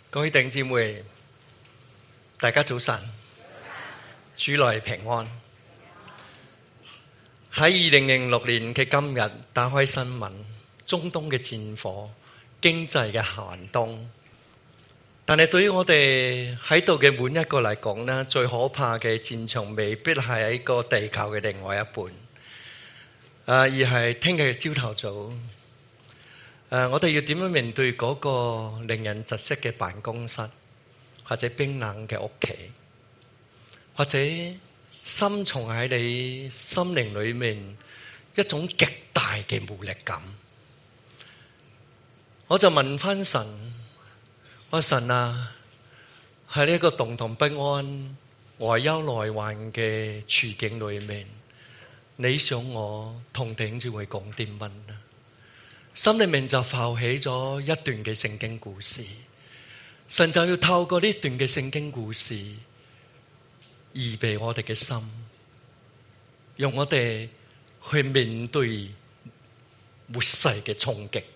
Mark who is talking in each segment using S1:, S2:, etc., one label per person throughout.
S1: 各位弟兄姊妹，大家早晨，主內平安。喺2006年嘅今日，打開新聞，中東嘅戰火，經濟嘅寒冬。但係對於我哋喺度嘅每一個嚟講呢，最可怕嘅戰場未必係喺個地球嘅另外一半，而係聽日朝頭早，我哋要點樣面對嗰個令人窒息嘅辦公室，或者冰冷嘅屋企，或者深藏喺你心靈裏面一種極大嘅無力感。我就問返神，我神啊，喺呢一個動盪不安、外憂內患嘅處境裏面，你想我同弟兄姊妹講啲乜啊？心裏面就浮起咗一段嘅聖經故事，神就要透過呢段嘅聖經故事，預備我哋嘅心，用我哋去面對末世嘅衝擊。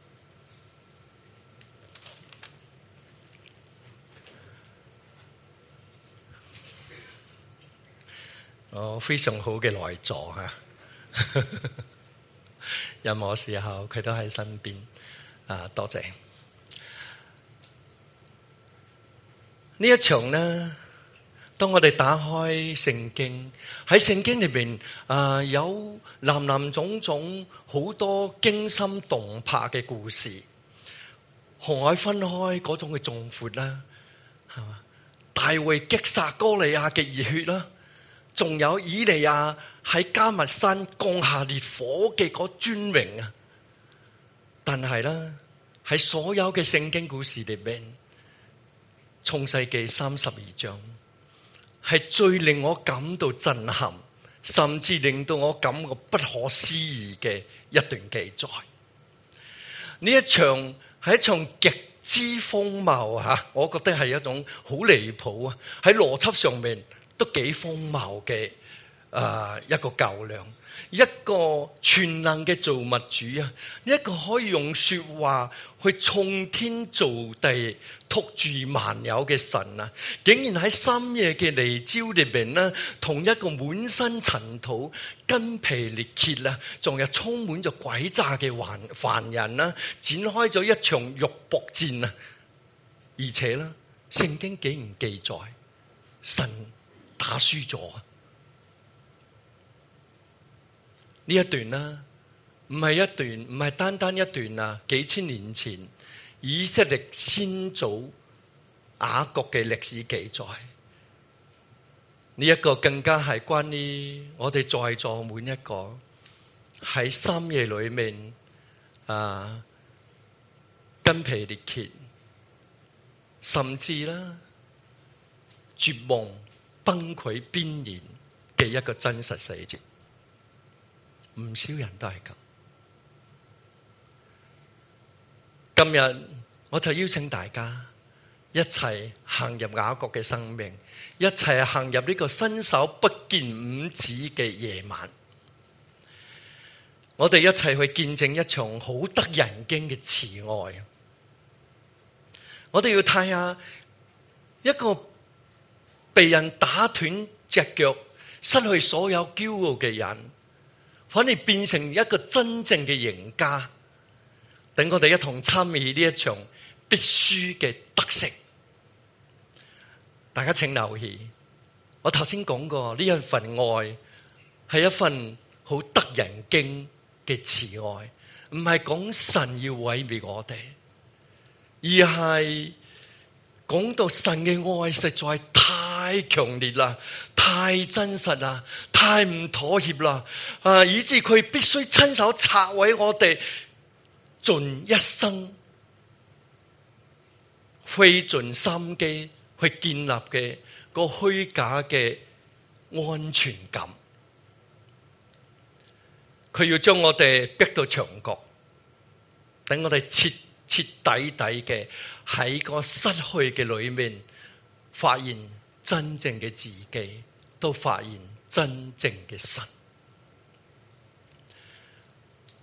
S1: 非常好嘅內助吓，任何時候佢都喺身邊。多謝。呢一場呢，當我哋打開聖經，喺聖經裏面有林林總總好多驚心動魄嘅故事，紅海分開嗰種嘅壯闊啦，係嘛？大衛擊殺歌利亞嘅熱血啦。仲有以利亞喺迦密山降下烈火嘅嗰尊榮啊！但係咧，喺所有嘅聖經故事裏面，創世記32章係最令我感到震撼，甚至令到我感覺不可思議嘅一段記載。呢一場係一場極之風貌吓，我覺得係一種好離譜啊！喺邏輯上面，都幾風貌嘅一個較量，一個全能嘅造物主啊，一個可以用說話去創天造地、托住萬有嘅神啊，竟然喺深夜嘅泥沼裏邊呢，同一個滿身塵土、筋疲力竭啦，仲有充滿咗詭詐嘅凡人啦，展開咗一場肉搏戰啊！而且呢，聖經竟然記載神打輸咗。呢一段啦，唔係單單一段啊，幾千年前以色列先祖雅各嘅歷史記載。呢一個更加係關於我哋在座每一個喺深夜裏面筋疲力竭，甚至啦絕望崩潰邊緣嘅一個真實世界，唔少人都係咁。今日我就邀請大家一齊行入雅各嘅生命，一齊行入呢個伸手不見五指嘅夜晚，我哋一齊去見證一場好得人驚嘅慈愛。我哋要睇下一個被人打斷隻腳、失去所有驕傲嘅人，反而變成一個真正嘅贏家。等我哋一同參與呢一場必輸嘅得勝。大家請留意，我頭先講過呢一份愛係一份好得人驚嘅慈愛，唔係講神要毀滅我哋，而係講到神嘅愛實在太強烈啦，太真實啦，太唔妥協啦，以致佢必須親手拆毀我哋盡一生費盡心機去建立嘅個虛假嘅安全感。佢要將我哋逼到牆角，等我哋徹徹底底嘅喺個失去嘅裏面發現真正嘅自己，都發現真正嘅神。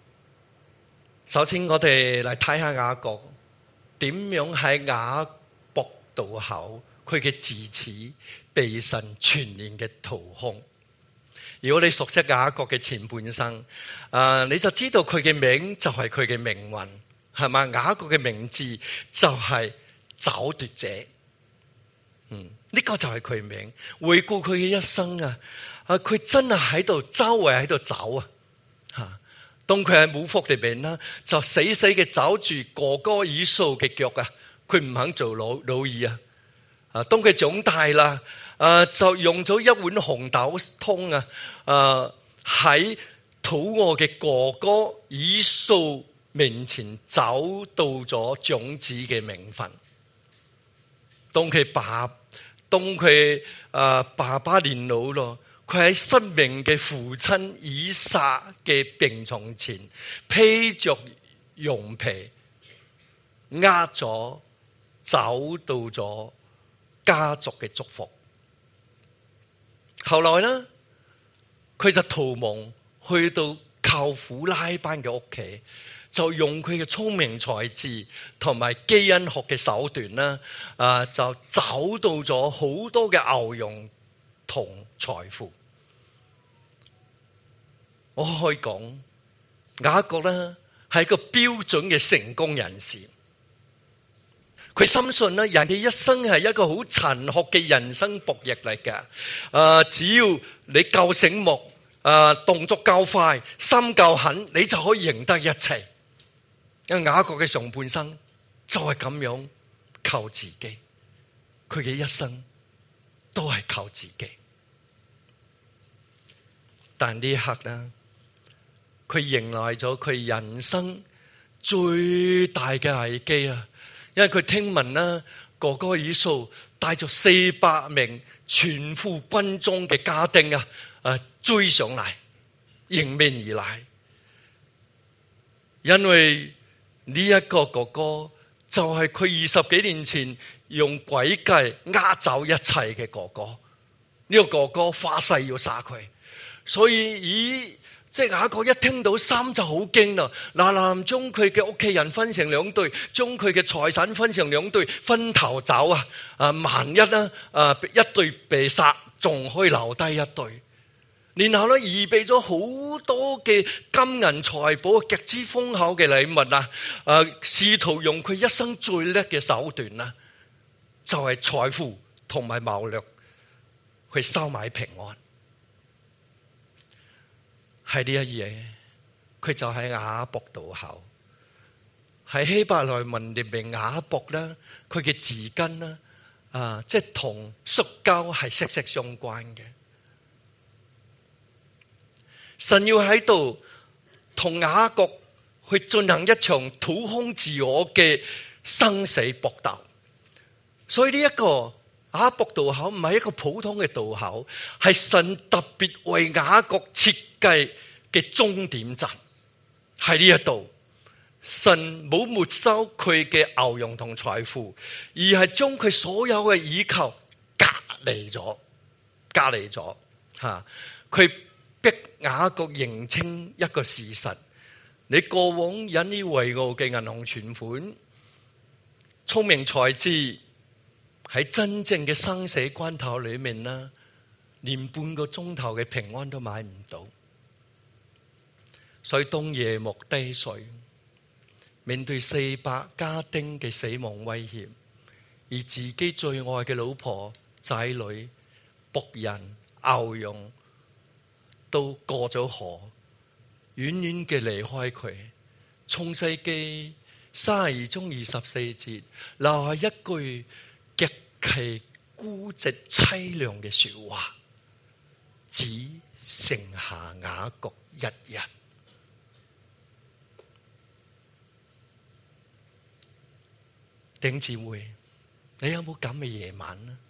S1: 首先我哋嚟睇下雅各點樣喺雅渡口，佢嘅智齒被神全然嘅掏空。如果你熟悉雅各嘅前半生，你就知道佢嘅名就係佢嘅命運，係嘛？雅各嘅名字就係找奪者。呢個就係佢名。回顧佢嘅一生佢真係喺度周圍喺度走當佢喺母腹裏邊啦，就死死嘅找住哥哥以掃嘅腳佢唔肯做老二當佢長大啦，就用咗一碗紅豆湯喺肚餓嘅哥哥以掃面前找到咗長子嘅名分。當佢爸爸年老咯，佢喺失明嘅父親以撒嘅病床前披着羊皮，咗找到咗家族嘅祝福。後來呢，佢就逃亡去到舅父拉班嘅屋企，就用佢嘅聰明才智同埋基因學嘅手段啦，就找到咗好多嘅牛羊同財富。我可以講，雅各呢係一個標準嘅成功人士。佢深信咧，人嘅一生係一個好殘酷嘅人生博弈嚟嘅。只要你夠醒目，動作夠快，心夠狠，你就可以贏得一切。因為雅各嘅上半生就係咁樣靠自己，佢嘅一生都係靠自己。但呢一刻呢，佢迎來咗佢人生最大嘅危機啊！因為佢聽聞啦，哥哥以掃帶咗400名全副軍裝嘅家丁追上嚟，迎面而來。因為呢一個哥哥就係佢20幾年前用詭計呃走一切嘅哥哥。呢個哥哥發誓要殺佢，所以即係雅各一聽到心就好驚啦，嗱，將佢嘅屋企人分成2隊，將佢嘅財產分成2隊，分頭走萬一一隊被殺，仲可以留低一隊。然後咧，預備咗好多嘅金銀財寶，極之豐厚嘅禮物試圖用佢一生最叻嘅手段就係財富同埋謀略去收買平安。係呢一嘢，佢就喺雅博渡口。喺希伯來文裏面，雅博啦，佢嘅字根啦，即係同摔跤係息息相關嘅。神要喺度同雅各去進行一場掏空自我嘅生死搏鬥。所以呢一個雅博渡口唔係一個普通嘅渡口，係神特別為雅各設計嘅終點站。喺呢一度，神冇沒收佢嘅牛羊同財富，而係將佢所有嘅倚靠隔離咗。佢逼雅各認清一個事實：你過往引以為傲嘅銀行存款、聰明才智，喺真正嘅生死關頭裏面連半個鐘頭嘅平安都買唔到。所以當夜幕低垂，面對400家丁嘅死亡威脅，而自己最愛嘅老婆、仔女、僕人、牛羊都過咗河，遠遠嘅離開佢。創世記32章24節留下一句極其孤寂淒涼嘅說話：只剩下雅各一人。弟兄姊妹，你有冇咁嘅夜晚呢？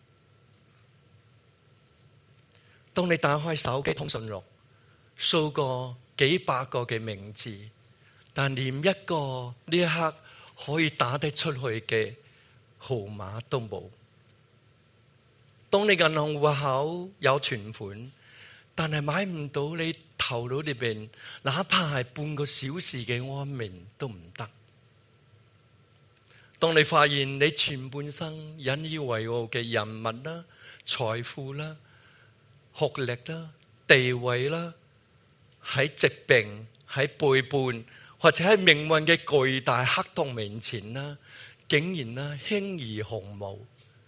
S1: 當你打開手機通訊錄，掃過幾百個嘅名字，但連一個呢一刻可以打得出去嘅號碼都冇。當你銀行戶口有存款，但係買唔到你頭腦裏邊哪怕係半個小時嘅安眠都唔得。 當你發現你前半生引以為傲嘅人物啦、財富啦、學歷啦、地位啦，喺疾病、喺背叛或者喺命運嘅巨大黑洞面前啦，竟然啦輕而鴻毛，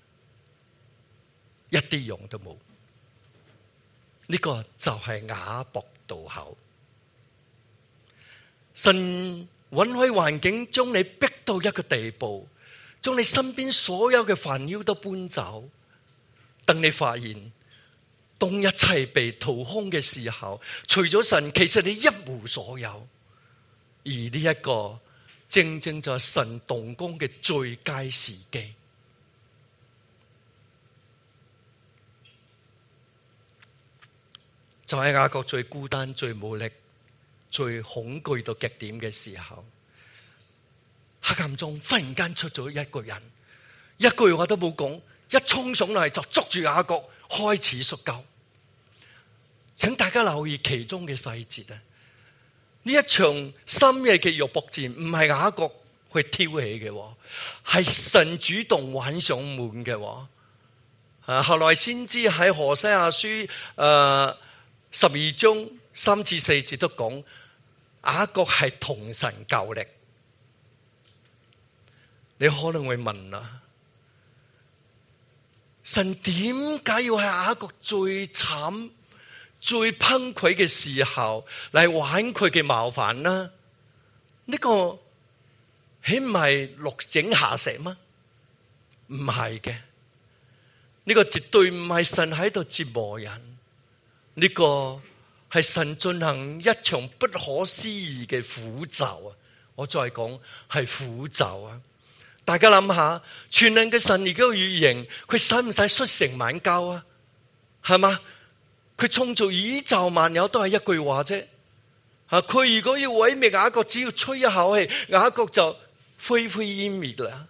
S1: 一啲用都冇。呢個就係雅博渡口。神允許環境將你逼到一個地步，將你身邊所有嘅煩擾都搬走。等你發現，當一切被掏空嘅時候，除咗神，其實你一無所有。而呢一個正正就係神動工嘅最佳時機。就喺雅各最孤單、最無力、最恐懼到極點嘅時候，黑暗中忽然間出咗一個人，一句話都冇講，一衝上嚟就捉住雅各，開始摔跤。請大家留意其中嘅細節啊！呢一場深夜嘅肉搏戰唔係雅各去挑起嘅，係神主動玩上門嘅。後來先知喺何西阿書12章3至4節都講，雅各係同神較力。你可能會問啦，神點解要喺雅各最慘、最崩潰嘅時候嚟玩佢嘅麻煩呢？呢個豈唔係落井下石嗎？唔係嘅，呢個絕對唔係神喺度折磨人，呢個係神進行一場不可思議嘅苦咒啊！我再講係苦咒啊！大家諗下，全能嘅神而家要贏，佢使唔使摔成萬跤啊？係嘛？佢創造宇宙萬有都係一句話啫。佢如果要毀滅雅各，只要吹一口氣，雅各就灰灰煙滅啦。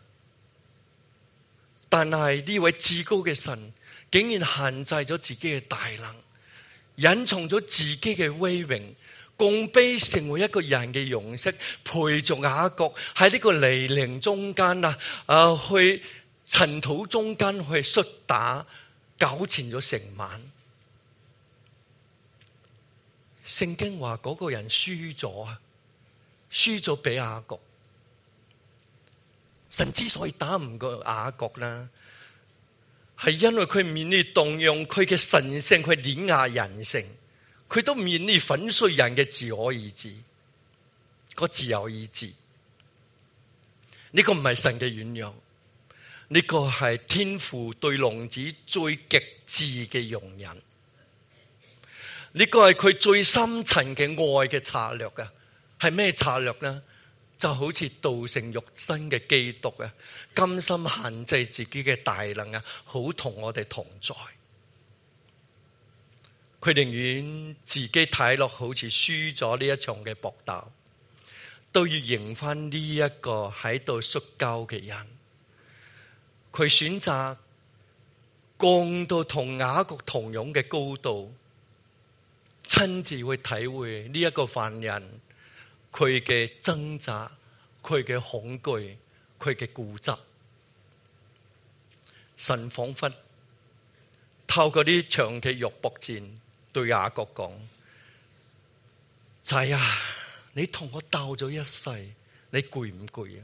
S1: 但係呢位至高嘅神，竟然限制咗自己嘅大能，隱藏咗自己嘅威榮，降卑成為一個人嘅樣式，陪着雅各喺呢個泥濘中間去塵土中間去摔打，糾纏咗成晚。聖經話嗰個人輸咗俾雅各。神之所以打唔過雅各啦，係因為佢唔願意動用佢嘅神性去碾壓人性，佢都唔願意粉碎人嘅自我意志，個自由意志。呢個唔係神嘅軟弱，呢個係天父對浪子最極致嘅容忍。呢個係佢最深層嘅愛嘅策略啊！係咩策略呢？就好似道成肉身嘅基督啊，甘心限制自己嘅大能啊，好同我哋同在。佢寧願自己睇落好似輸咗呢一場嘅搏鬥，都要贏翻呢一個喺度摔跤嘅人。佢選擇降到同雅各同樣嘅高度，親自去體會呢一個犯人佢嘅掙扎、佢嘅恐懼、佢嘅固執。神仿佛透過呢場嘅肉搏戰對雅各講：仔啊，你同我鬥咗一世，你攰唔攰啊？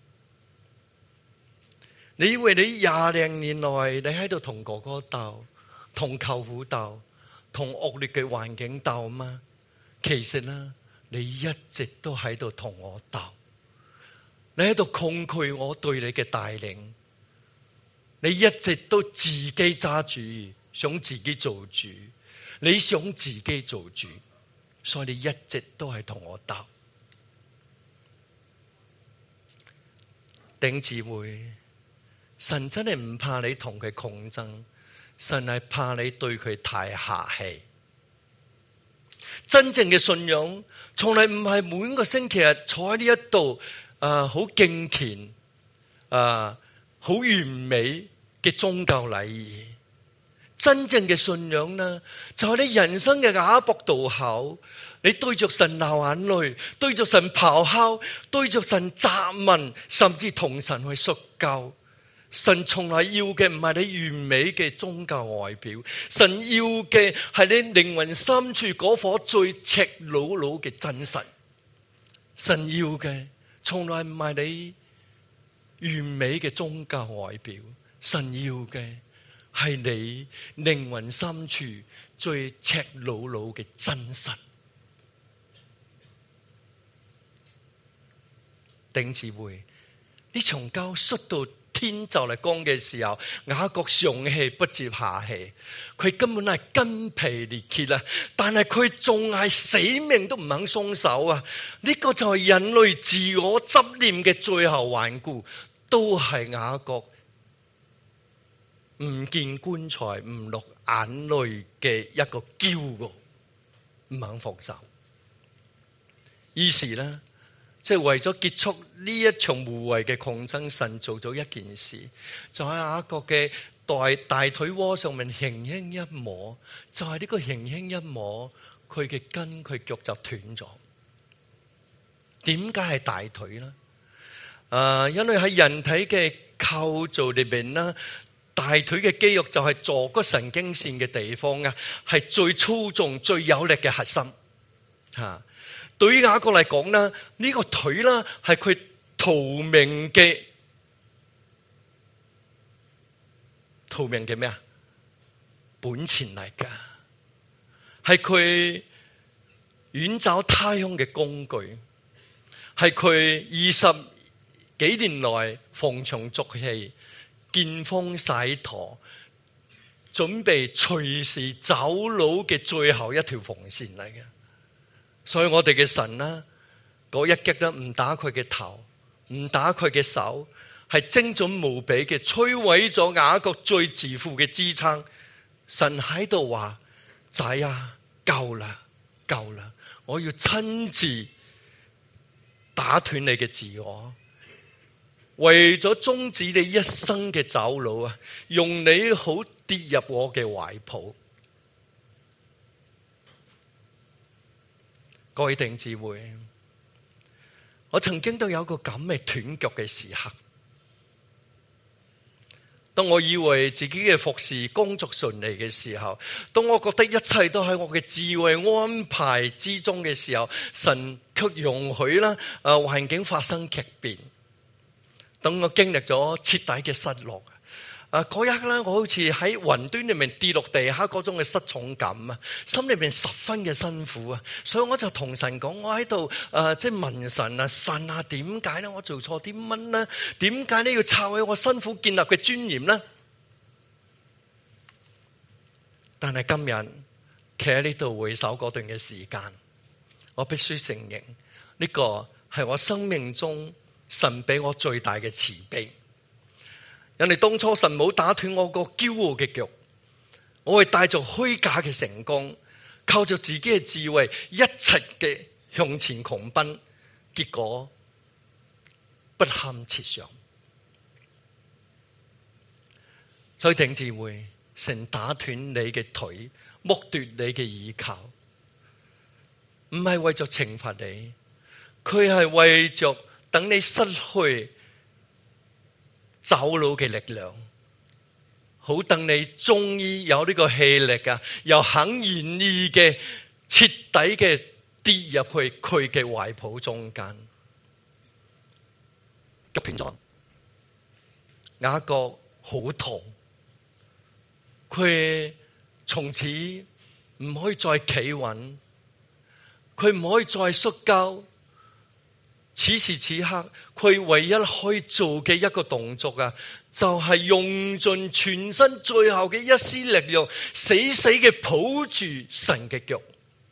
S1: 你以為你20多年來你喺度同哥哥鬥、同舅父鬥、同惡劣嘅環境鬥嗎？其實呢，你一直都喺度同我鬥，你喺度抗拒我對你嘅帶領，你一直都自己揸主，想自己做主，你想自己做主，所以你一直都係同我鬥。弟兄姊妹，神真係唔怕你同佢抗爭，神係怕你對佢太客氣。真正嘅信仰從來唔係每個星期日坐喺呢一度好敬虔好完美嘅宗教禮儀。 真正嘅信仰呢，就係你人生嘅雅博渡口，你對着神流眼淚，對着神咆哮，對着神責問，甚至同神去摔跤。神從來要嘅唔係你完美嘅宗教外表，神要嘅係你靈魂深處嗰顆最赤裸裸嘅真實。神要嘅從來唔係你完美嘅宗教外表，神要嘅係你靈魂深處最赤裸裸嘅真實。頂姊妹，呢場交摔到天就嚟光嘅時候，雅各上氣不接下氣，佢根本係筋疲力竭啦，但係佢仲係死命都唔肯鬆手啊！呢個就係人類自我執念嘅最後頑固，都係雅各唔見棺材唔落眼淚嘅一個驕傲，唔肯放手。於是呢，即係為咗結束呢一場無謂嘅抗爭，神做咗一件事，就喺雅各嘅大腿窩上面輕輕一摸，就係呢個輕輕一摸，佢嘅筋佢腳就斷咗。點解係大腿呢？因為喺人體嘅構造裏邊啦，大腿嘅肌肉就係坐骨神經線嘅地方啊，係最粗重、最有力嘅核心。對於雅各嚟講呢，呢個腿啦係佢逃命嘅咩啊？本錢嚟噶，係佢遠走他鄉嘅工具，係佢20幾年來逢場作戲、見風使舵，準備隨時走佬嘅最後一條防線嚟嘅。所以我哋嘅神啦，嗰一擊咧唔打佢嘅頭，唔打佢嘅手，係精準無比嘅摧毀咗雅各最自負嘅支撐。神喺度話：仔啊，夠啦，夠啦！我要親自打斷你嘅自我，為咗終止你一生嘅走佬啊，用你好跌入我嘅懷抱。各位弟兄姊妹，我曾經都有個咁嘅斷腳嘅時刻。當我以為自己嘅服侍工作順利嘅時候，當我覺得一切都喺我嘅智慧安排之中嘅時候，神卻容許啦環境發生劇變。當我經歷咗徹底嘅失落，嗰一刻咧，我好似喺雲端裏面跌落地下嗰種嘅失重感啊，心裏面十分嘅辛苦啊，所以我就同神講，我喺度即係問神啊，神啊，點解咧？我做錯啲乜咧？點解咧要拆毀我辛苦建立嘅尊嚴咧？但係今日企喺呢度回首嗰段嘅時間，我必須承認呢個係我生命中神俾我最大嘅慈悲。人哋當初神冇打斷我個驕傲嘅腳，我係帶着虛假嘅成功，靠着自己嘅智慧，一齊嘅向前狂奔，結果不堪設想。所以弟兄姊妹，神打斷你嘅腿，剝奪你嘅倚靠，唔係為咗懲罰你，佢係為着等你失去走佬嘅力量，好等你終於有呢個氣力啊，又肯願意嘅徹底嘅跌入去佢嘅懷抱中間。急斷咗，雅各好痛，佢從此唔可以再企穩，佢唔可以再摔跤。此時此刻，佢唯一可以做嘅一個動作啊，就係用盡全身最後嘅一絲力量，死死嘅抱住神嘅腳。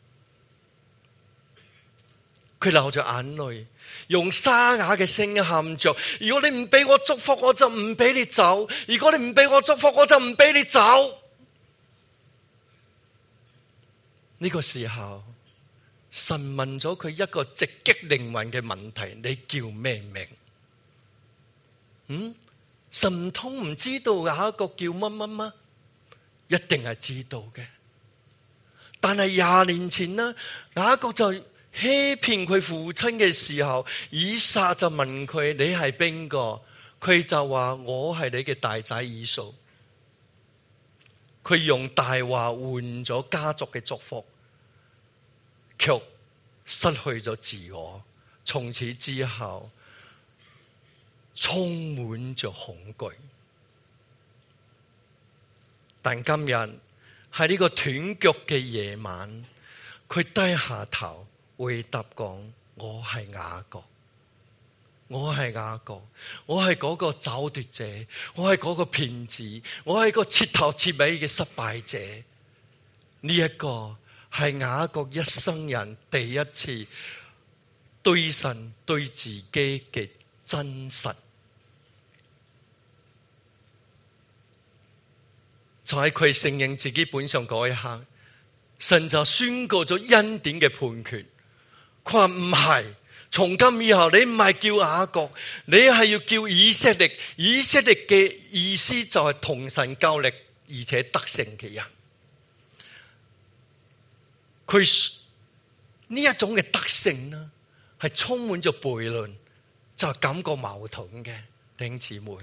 S1: 佢流着眼淚，用沙啞嘅聲音喊着：如果你唔俾我祝福，我就唔俾你走；如果你唔俾我祝福，我就唔俾你走。呢個時候，神問咗佢一個直擊靈魂嘅問題：你叫咩名？神唔通唔知道雅各叫乜乜嗎？ 一定係知道嘅。但係20年前呢，雅各就欺騙佢父親嘅時候，以撒就問佢：你係邊個？佢就話：我係你嘅大仔以掃。佢用大話換咗家族嘅祝福，卻失去咗自我。從此之後，充滿着恐懼。但今日喺呢個斷腳嘅夜晚，佢低下頭回答講：我係雅各，我係雅各，我係嗰個找奪者，我係嗰個騙子，我係個徹頭徹尾嘅失敗者。呢一個係雅各一生人第一次對神對自己嘅真實。就喺佢承認自己本相嗰一刻，神就宣告咗恩典嘅判決。佢話唔係，從今以後你唔係叫雅各，你係要叫以色列。以色列嘅意思就係同神較力而且得勝嘅人。佢呢一種嘅得勝呢，係充滿咗悖論，就係感覺矛盾嘅。弟兄姊妹，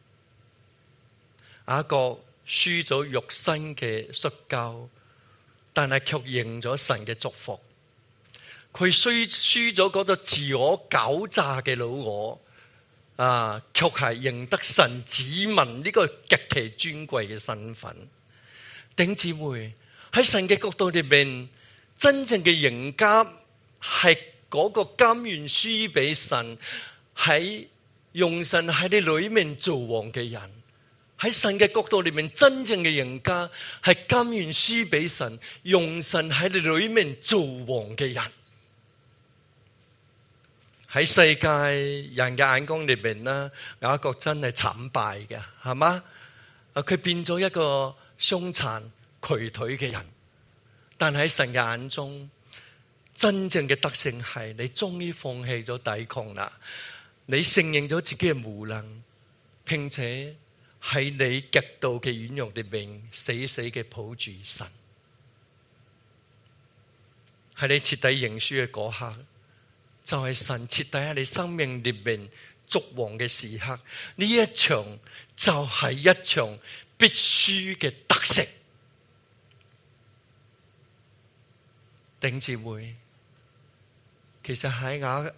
S1: 雅各輸咗肉身嘅摔跤，但係卻贏咗神嘅祝福。佢輸咗嗰個自我狡詐嘅老我，卻係贏得神子民呢個極其尊貴嘅身份。弟兄姊妹，喺神嘅角度裏面，真正嘅贏家係嗰個甘願輸俾神，喺用神喺你裏面做王嘅人。喺神嘅角度裏面，真正嘅贏家係甘願輸俾神，用神喺你裏面做王嘅人。喺世界人嘅眼光裏面呢，雅各真係慘敗嘅，係嘛？佢變咗一個傷殘瘸腿嘅人。但喺神嘅眼中，真正嘅得勝係你終於放棄咗抵抗啦，你承認咗自己嘅無能，並且喺你極度嘅軟弱裏面死死嘅抱住神。喺你徹底認輸嘅嗰刻，就係神徹底喺你生命裏面作王嘅時刻。呢一場就係一場必須嘅得勝。弟兄姊妹，其實喺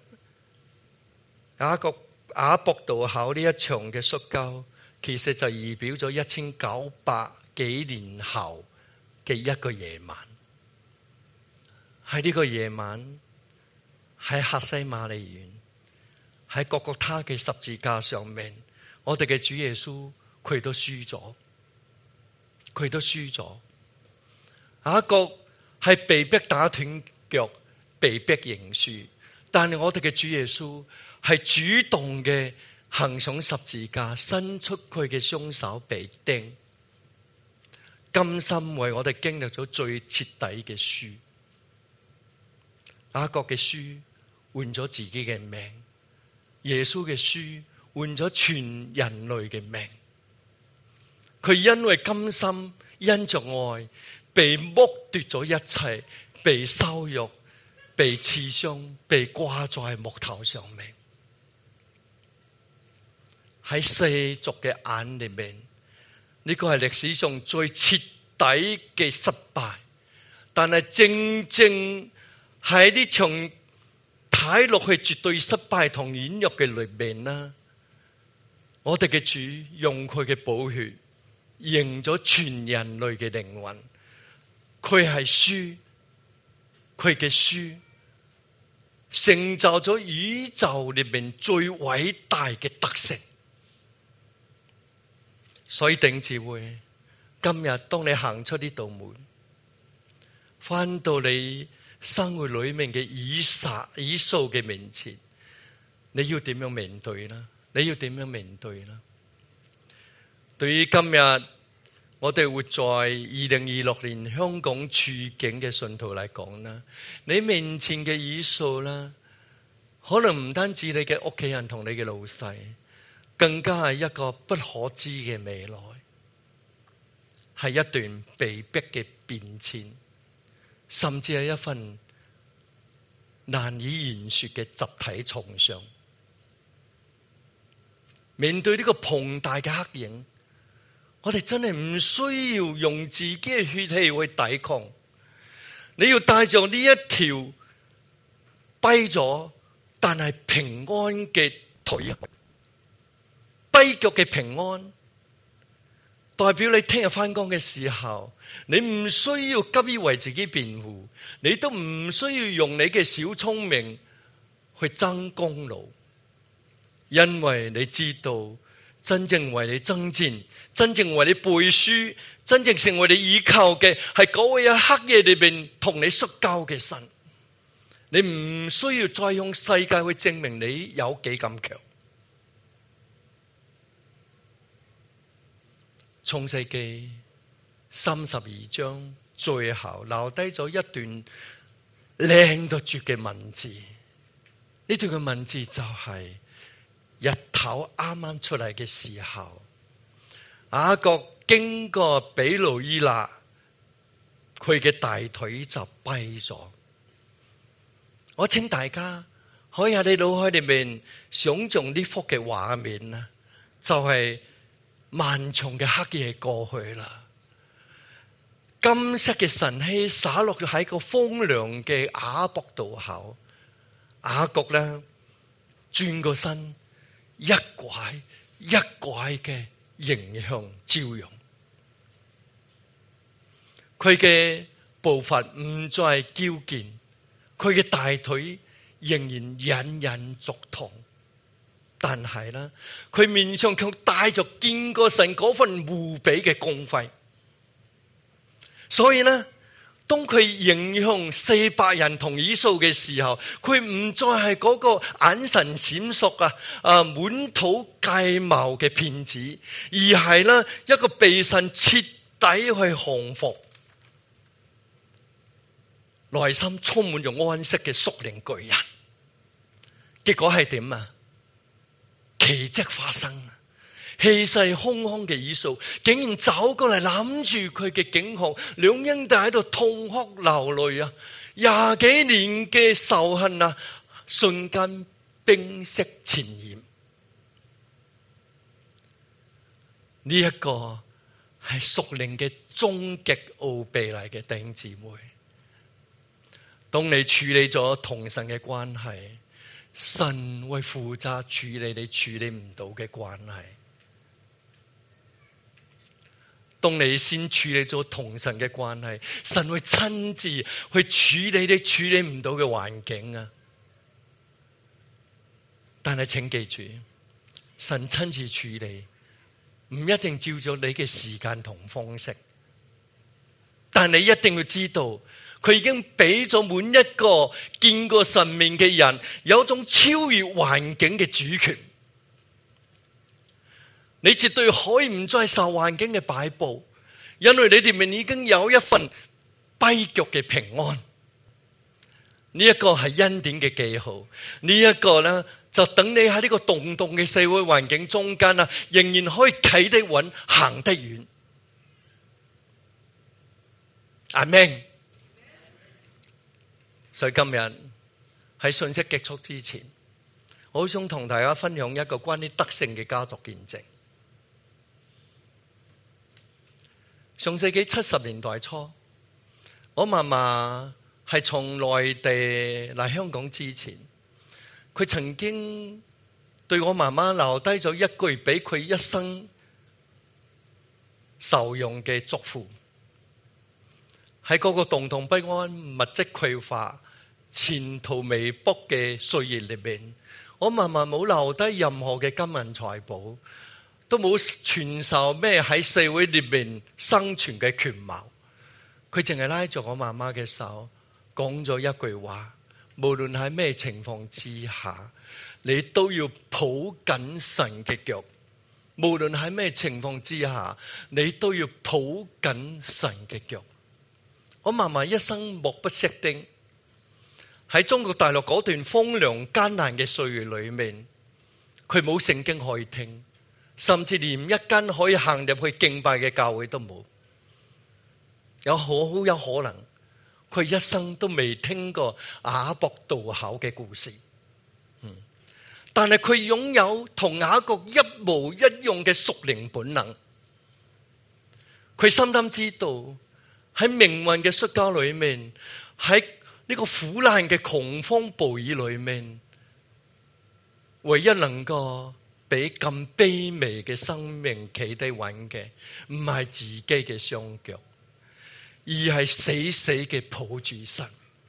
S1: 雅博渡口呢一場嘅摔跤，其實就預表咗1900幾年後嘅一個夜晚。喺呢個夜晚，喺客西馬尼園，喺各各他嘅十字架上面，我哋嘅主耶穌佢都輸咗，佢都輸咗。雅各係被逼打斷腳，被逼認輸，但係我哋嘅主耶穌係主動嘅行上十字架，伸出佢嘅雙手被釘，甘心為我哋經歷咗最徹底嘅輸。雅各嘅輸換咗自己嘅命，耶穌嘅輸換咗全人類嘅命。佢因為甘心，因着愛，被剝奪咗一切，被羞辱，被刺傷，被掛在木頭上面。喺世俗嘅眼裏面，呢個係歷史上最徹底嘅失敗。但係正正喺呢場睇落去絕對失敗同軟弱嘅裏面啦，我哋嘅主用佢嘅寶血贏咗全人類嘅靈魂。佢係輸，佢嘅輸成就咗宇宙裏面最偉大嘅得勝。所以弟兄姊妹，今日當你行出呢道門，翻到你生活裏面嘅以掃嘅面前，你要點樣面對呢？你要點樣面對呢？對於今日我哋活在2026年香港處境嘅信徒嚟講呢，你面前嘅以掃啦，可能唔單止你嘅屋企人同你嘅老細，更加係一個不可知嘅未來。 係一段被逼嘅變遷，甚至係一份難以言說嘅集體創傷。面對呢個龐大嘅黑影，我哋真係唔需要用自己嘅血氣去抵抗。你要帶着呢一條跛咗但係平安嘅腿，跛腳嘅平安，代表你聽日返工嘅時候，你唔需要急於為自己辯護，你都唔需要用你嘅小聰明去爭功勞，因為你知道真正為你爭戰，真正為你背書，真正成為你依靠嘅係嗰位喺黑夜裏邊同你摔跤嘅神。你唔需要再用世界去證明你有幾咁強。創世記32章最後留低咗一段靚到絕嘅文字，呢段嘅文字就係日頭啱啱出嚟嘅時候，雅各經過比努伊勒，佢嘅大腿就跛咗。我請大家可以喺你腦海裏面想象呢幅嘅畫面啦，就係漫長嘅黑夜過去啦，金色嘅晨曦灑落喺個荒涼嘅雅博渡口，雅各咧轉個身，一拐一拐嘅迎向朝陽。佢嘅步伐唔再係矯健，佢嘅大腿仍然隱隱作痛，但係咧，佢面上卻帶着見過神嗰份無比嘅光輝。所以呢，當佢迎向400人同以掃嘅時候，佢唔再係嗰個眼神閃爍滿肚計謀嘅騙子，而係呢一個被神徹底去降服，內心充滿咗安息嘅屬靈巨人。結果係點啊？奇蹟發生，氣勢洶洶嘅以掃竟然走過嚟攬住佢嘅頸項，兩兄弟喺度痛哭流淚啊！20幾年嘅仇恨啊，瞬間冰釋前嫌。呢一個係屬靈嘅終極奧秘嚟嘅，弟兄姊妹。當你處理咗同神嘅關係，神會負責處理你處理唔到嘅關係。當你先處理咗同神嘅關係，神會親自去處理你處理唔到嘅環境啊！但係請記住，神親自處理唔一定照咗你嘅時間同方式，但你一定要知道，佢已經俾咗每一個見過神面嘅人有一種超越環境嘅主權。你絕對可以唔再受環境嘅擺佈，因為你哋面已經有一份跛腳嘅平安。呢一個係恩典嘅記號，呢一個呢就等你喺呢個動盪嘅社會環境中間啊，仍然可以企得穩，行得遠。阿們。所以今日喺信息結束之前，我好想同大家分享一個關於得勝嘅家族見證。上世紀70年代初，我嫲嫲係從內地嚟香港之前，佢曾經對我媽媽留低咗一句俾佢一生受用嘅囑咐。喺嗰個動盪不安、物質匱乏、前途未卜嘅歲月裏面，我嫲嫲冇留低任何嘅金銀財寶，都冇傳授咩喺社會裏面生存嘅權謀。佢淨係拉住我媽媽嘅手，講咗一句話：無論喺咩情況之下，你都要抱緊神嘅腳。無論喺咩情況之下，你都要抱緊神嘅腳。我嫲嫲一生目不識丁，喺中國大陸嗰段荒涼艱難嘅歲月裏面，佢冇聖經可以聽，甚至連一間可以行入去敬拜嘅教會都冇。 好有可能佢一生都未聽過雅各渡口嘅故事。但係佢擁有同雅各一模一樣嘅屬靈本能。佢深深知道喺命運嘅摔跤裏面，喺呢個苦難嘅狂風暴雨裏面，唯一能夠俾咁卑微嘅生命企低穩嘅，唔係自己嘅雙腳，而係死死嘅抱住神。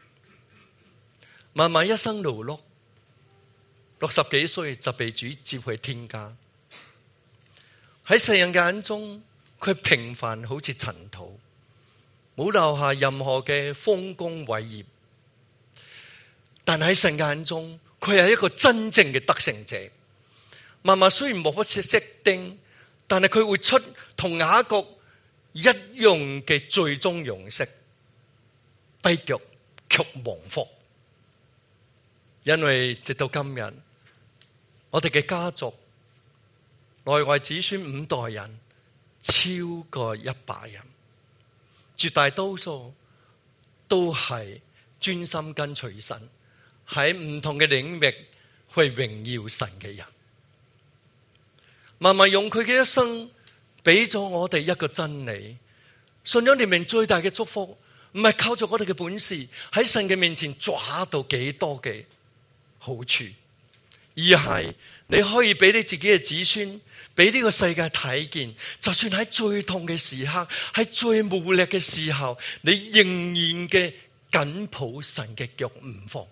S1: 慢慢一生勞碌，60幾歲就被主接去天家。喺世人嘅眼中，佢平凡好似塵土，冇留下任何嘅豐功偉業。但喺神眼中，佢係一個真正嘅得勝者。慢慢雖然冇乜識丁，但係佢會出同雅各一樣嘅最終樣式，跛腳卻蒙福。因為直到今日，我哋嘅家族內外子孫5代人超過100人，絕大多數都係專心跟隨神，喺唔同嘅領域去榮耀神嘅人。慢慢用佢嘅一生俾咗我哋一個真理，信仰裏面最大嘅祝福唔係靠住我哋嘅本事喺神嘅面前抓到幾多嘅好處，而係你可以俾你自己嘅子孫，俾呢個世界睇見，就算喺最痛嘅時刻，喺最無力嘅時候，你仍然嘅緊抱神嘅腳唔放。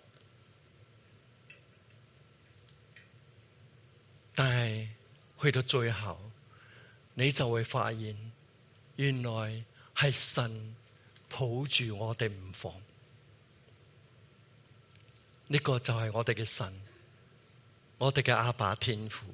S1: 但係去到最後，你就會發現，原來係神抱住我哋唔放。呢個就係我哋嘅神，我哋嘅阿爸天父。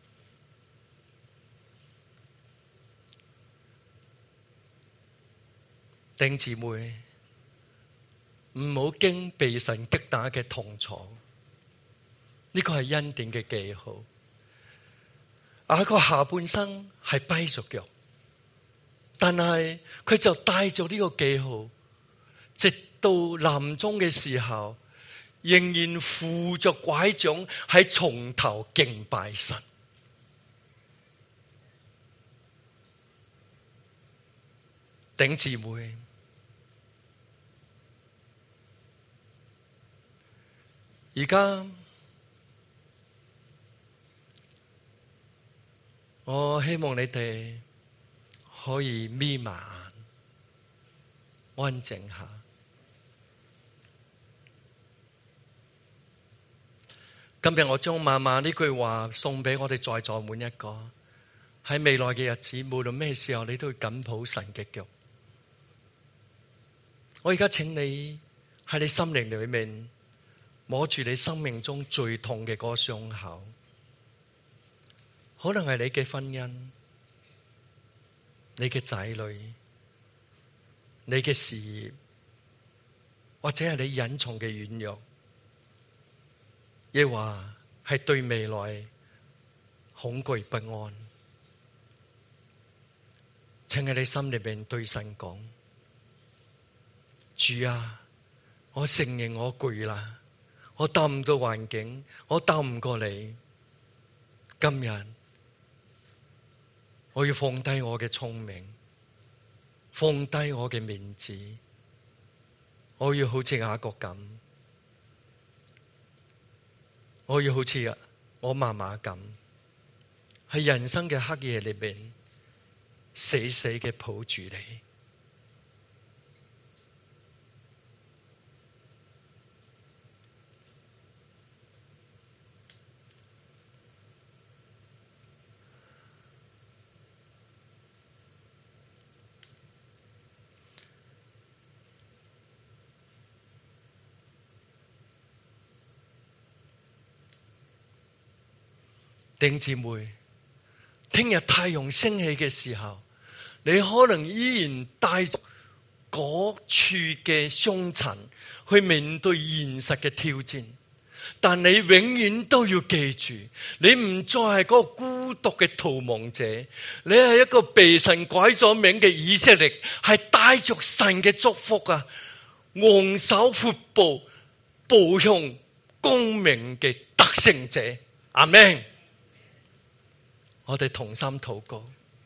S1: 弟兄姊妹，唔好驚被神擊打嘅痛楚，呢個係恩典嘅記號。雅各下半生係跛着腳，但係佢就帶着呢個記號，直到臨終嘅時候，仍然扶着拐杖喺從頭敬拜神。弟兄姊妹，而家我希望你哋可以眯埋眼，安靜下。今日我將慢慢呢句話送俾我哋在座每一個，喺未來嘅日子，無論咩時候，你都要緊抱神嘅腳。我而家請你喺你心靈裏面摸住你生命中最痛嘅嗰個傷口，可能係你嘅婚姻、你嘅仔女、你嘅事業，或者係你隱藏嘅軟弱，亦或係對未來恐懼不安。請喺你心裏面對神講：主啊，我承認我攰啦，我答唔到環境，我答唔過你。今日我要放低我嘅聰明，放低我嘅面子，我要好似雅各咁，我要好似我媽媽咁，喺人生嘅黑夜裏面死死嘅抱住你。弟兄姊妹，聽日太陽升起嘅時候，你可能依然帶着嗰處嘅傷痕去面對現實嘅挑戰。 但你永遠都要記住，你唔再係嗰個孤獨嘅逃亡者，你係一個被神改咗名嘅以色列，係帶着神嘅祝福啊，昂首闊步步向光明嘅得勝者。阿們，我哋同心禱告。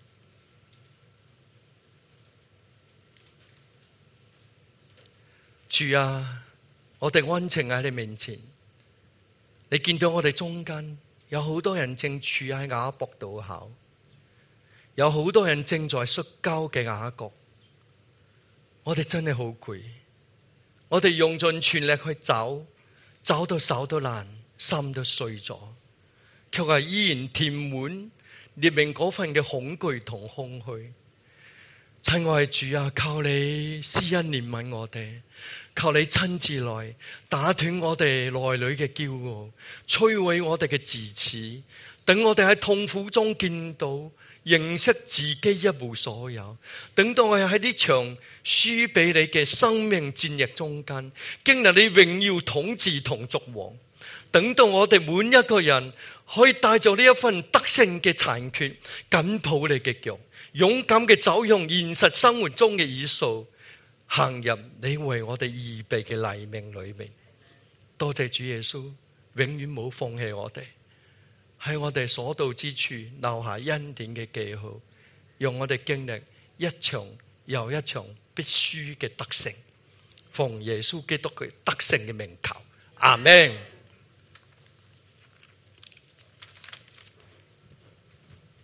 S1: 主啊，我哋安靜喺你面前，你見到我哋中間有好多人正處喺雅博渡口，有好多人正在摔跤嘅雅各，我哋真係好攰，我哋用盡全力去走，走到手都爛，心都碎咗，卻係依然填滿列明嗰份嘅恐懼同空虛。親愛的主啊，求你施恩憐憫我哋，求你親自來打斷我哋內裏嘅驕傲，摧毀我哋嘅自恃，等我哋喺痛苦中見到認識自己一無所有，等到我哋喺呢場輸俾你嘅生命戰役中間，經歷你榮耀統治同作王，等到我哋每一個人可以帶着呢一份得勝嘅殘缺，緊抱你嘅腳，勇敢嘅走向現實生活中嘅以數，行入你為我哋預備嘅黎明裏面。多謝主耶穌，永遠冇放棄我哋，喺我哋所到之處留下恩典嘅記號，讓我哋經歷一場又一場必輸嘅得勝。奉耶穌基督嘅得勝嘅名求，阿們。